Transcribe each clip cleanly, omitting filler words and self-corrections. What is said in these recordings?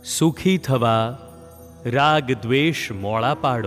સુખી થવા રાગ દ્વેષ મોળા પાડો.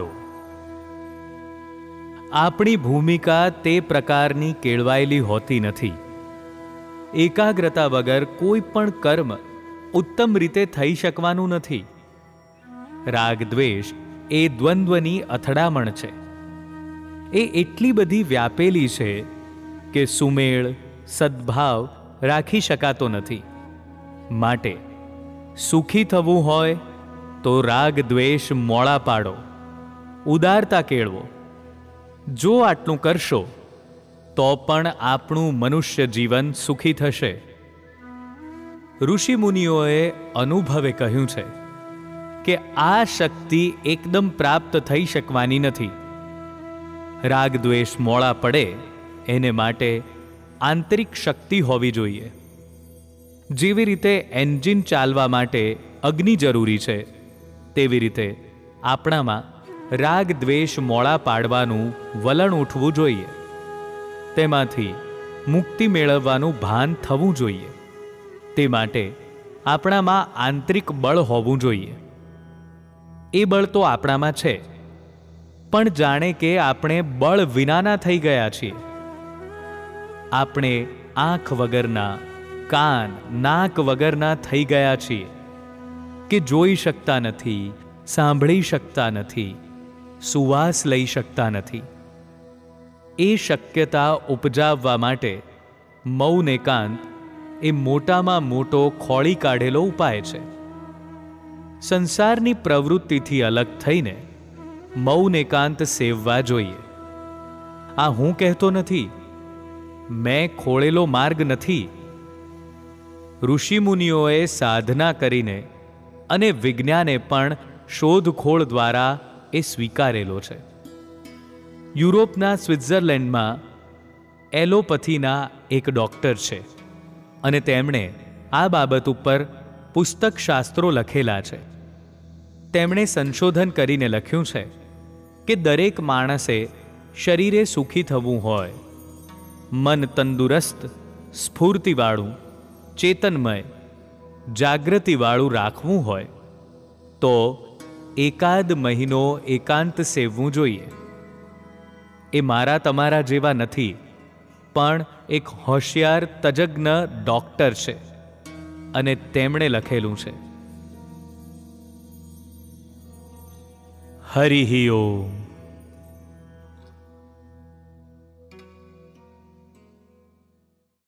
આપણી ભૂમિકા તે પ્રકારની કેળવાયેલી હોતી નથી. એકાગ્રતા વગર કોઈ પણ કર્મ ઉત્તમ રીતે થઈ શકવાનું નથી. રાગ દ્વેષ એ દ્વંદ્વની અથડામણ છે. એ એટલી બધી વ્યાપેલી છે કે સુમેળ સદ્ભાવ રાખી શકાતો નથી. માટે સુખી થવું હોય તો રાગ દ્વેષ મોળા પાડો, ઉદારતા કેળવો. જો આટલું કરશો તો પણ આપણું મનુષ્ય જીવન સુખી થશે. ઋષિ મુનિઓએ અનુભવે કહ્યું છે કે આ શક્તિ એકદમ પ્રાપ્ત થઈ શકવાની નથી. રાગ દ્વેષ મોળા પડે એને માટે આંતરિક શક્તિ હોવી જોઈએ. જેવી રીતે એન્જિન ચાલવા માટે અગ્નિ જરૂરી છે, તેવી રીતે આપણામાં રાગ દ્વેષ મોળા પાડવાનું વલણ ઉઠવું જોઈએ. તેમાંથી મુક્તિ મેળવવાનું ભાન થવું જોઈએ. તે માટે આપણામાં આંતરિક બળ હોવું જોઈએ. એ બળ તો આપણામાં છે, પણ જાણે કે આપણે બળ વિનાના થઈ ગયા છીએ. આપણે આંખ વગરના, કાન નાક વગરના થઈ ગયા છીએ કે જોઈ શકતા નથી, સાંભળી શકતા નથી, સુવાસ લઈ શકતા નથી. એ શક્યતા ઉપજાવવા માટે મૌન એકાંત એ મોટામાં મોટો ખોળી કાઢેલો ઉપાય છે. સંસારની પ્રવૃત્તિથી અલગ થઈને મૌન એકાંત સેવવા જોઈએ. આ હું કહેતો નથી, મેં ખોળેલો માર્ગ નથી. ઋષિમુનિઓએ સાધના કરીને અને વિજ્ઞાને પણ શોધખોળ દ્વારા એ સ્વીકારેલો છે. યુરોપના સ્વિટ્ઝરલેન્ડમાં એલોપથીના એક ડૉક્ટર છે અને તેમણે આ બાબત ઉપર પુસ્તક શાસ્ત્રો લખેલા છે. તેમણે સંશોધન કરીને લખ્યું છે કે દરેક માણસે શરીરે સુખી થવું હોય, મન તંદુરસ્ત સ્ફૂર્તિવાળું ચેતનમય જાગૃતિવાળું રાખવું હોય તો એકાદ મહિનો એકાંત સેવવું જોઈએ. એ મારા તમારા જેવા નથી, પણ એક હોશિયાર તજજ્ઞ ડૉક્ટર છે અને તેમણે લખેલું છે. હરિ ઓમ.